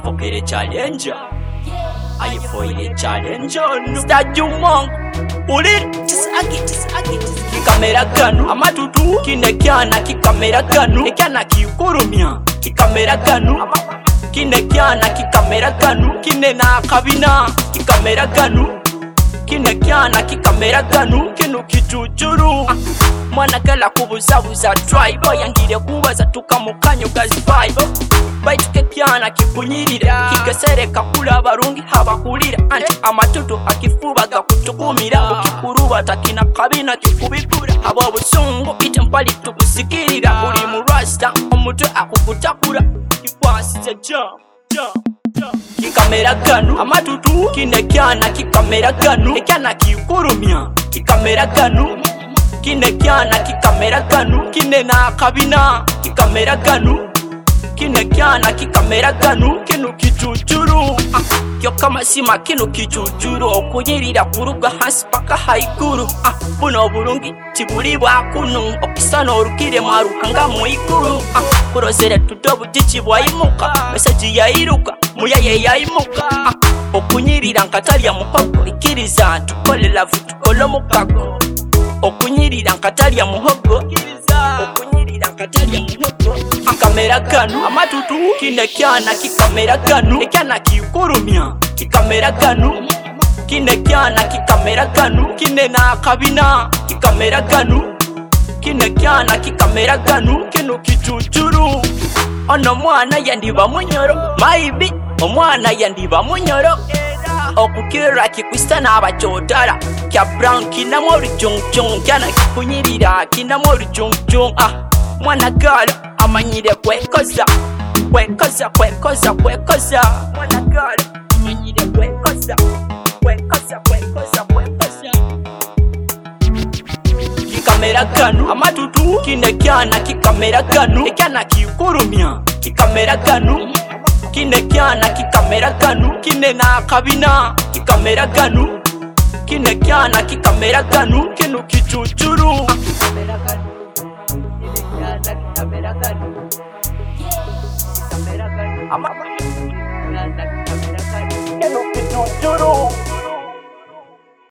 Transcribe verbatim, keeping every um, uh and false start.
Popere challenge I foile challenge Star Jumong Uli Tisaki tisaki Kikamera kanu Amatutu Kine kiana kikamera kanu Kiana kiukurumia Kikamera kanu Kine kiana kikamera kanu Kine na kabina Kikamera kanu Kine kiana kikamera kanu Kinu kichuchuru Mwana kala kubuza buza tribe Yangire kubaza tukamukanyo gazi vibe Baituke kiana kipunyirira Kigesereka kula barungi habakulira Anti amatutu akifubaga kutukumira Ukikuruba takina kabina kikubikura Haba busungu itempali tukusikirira Uli murasta omutu akukutakura Kikwasize jump jump Kikamera kanu amatutu Kine kiana kikamera kanu Kiana kiukurumia Kikamera kanu Kine kiana kikamera kanu Kine na kabina Kikamera kanu Kine kiana kikamera kanu Kinu kichuchuru ah, Kyo kama sima kinu kichuchuru Okunyirira kuruga hasi paka haikuru ah, Buno burungi tiburi wakunu Okisana orukire maruhanga muikuru ah, Kurozere tudobu tichibwa imuka Mesaji ya iruka Muyaye ya imuka ah, Okunyirira nkatali ya muhogo Ikiriza tukole lavu tukolo mukako Okunyirira nkatali ya muhogo Okunyirira nkatali ya muhogo Kikamera kanu amatutu Kine kiana kikamera kanu Kiana kiukurumia Kikamera kanu Kine kiana kikamera kanu Kine na kabina Kikamera kanu Kine kiana kikamera kanu Kinu kichuchuru Ono mwana yandiba munyoro Maibi omwana yandiba munyoro Okukira kikwista n'abachotara Kya brown kinamo rujung-jung Kiana kipunyirira kinamo rujung-jung Ah, mwana gala amanyire kwekoza Kwekoza, kwekoza, kwekoza Mwana gala amanyire kwekoza Kwekoza, kwekoza, kwekoza Kikamera kanu amatutu Kine kiana kikamera kanu Kiana kiukurumia Kikamera kanu Kine kiana kikamera kanu Kine na kabina Kikamera kanu Kine kiana kikamera kanu Kinu kichuchuru Kikamera kanu Kine kiana kikamera kanu Kikamera kanu Ama Kikamera kanu Kinu kichuchuru